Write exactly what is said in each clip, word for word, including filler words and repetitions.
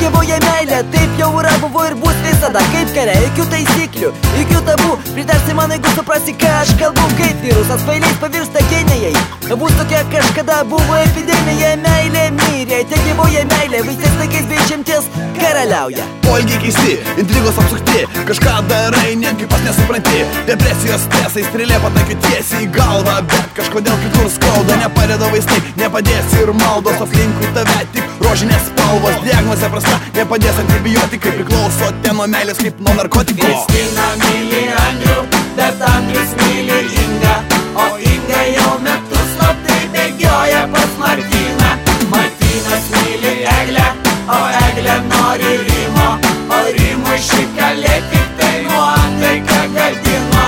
tegyvuoja meilė, taip jau yra, buvo ir bus visada. Kaip kare, jokių taisyklių, jokių tabų. Pritarsi man, jeigu suprasi, ką aš kalbu. Kaip virusas pailiais pavirsta genijai. Bus tokia kažkada buvo epidemija. Meilė mirė, tegyvuoja meilė. Vaisiais laikais bei išimties karaliauja. Poelgiai keisti, intrigos apsukti. Kažką darai, netgi pas nesupranti. Depresijos stresai, strėlė pataikiu tiesiai į galvą. Bet kažkodėl kitur skauda. Nepadeda vaistai, nepadės ir maldos. Aplinkui tave tik rožinės spalvos. Diagnozė prasta, nepadės antibiotikai. Priklausote nuo meilės kaip nuo narkotikų. Kristina myli Andrių, bet Andrius myli Ingą. O Inga jau metus slaptai bėgioja pas Martyną. Martynas myli Eglę, o Eglė nori Rimo. O Rimui ši kalė tik tai nuotaiką gadino.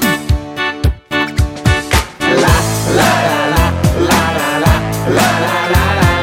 La la la la la la la la la la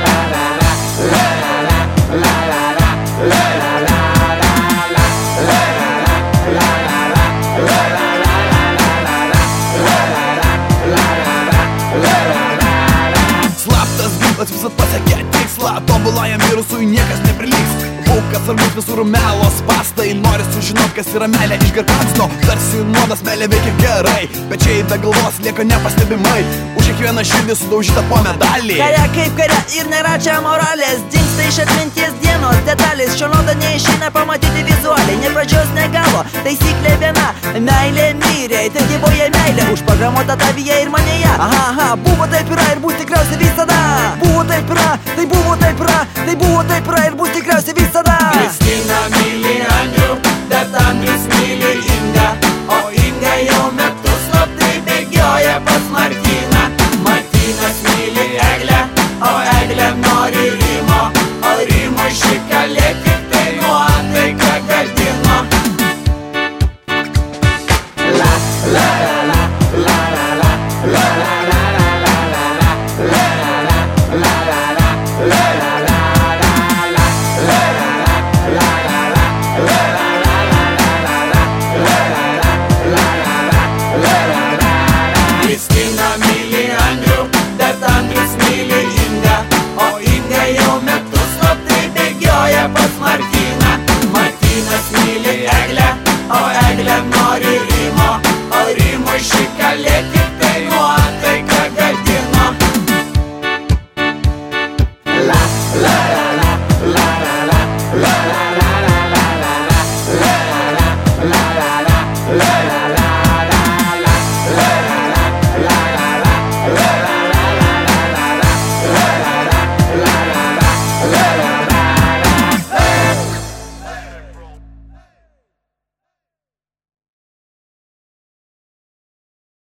visat pasiekė tikslą, tobulajam virusui niekas neprilygs. Būkas svarbus visur melos pastai. Nori sužinot, kas yra meilė, išgerk anksto. Tarsi nuodas meilė veikia gerai, pečiai be galvos lieka nepastebimai. Už kiekvieną širdį sudaužyta po medalį. Kare kaip kare ir nėra čia moralės. Dingsta iš atminties dienos detalės. Šio nodo neišeina pamatyti vizualiai. Ne pradžios, ne galo, taisyklė viena. Meilė mirė, tegyvuoja meilė. Užprogramuota tavyje ir manėje. Aha, aha, buvo taip yra ir bus tikriausiai visada. Buvo taip yra, tai buvo taip yra, tai buvo taip yra ir bus tikriausiai visada. Kristina myli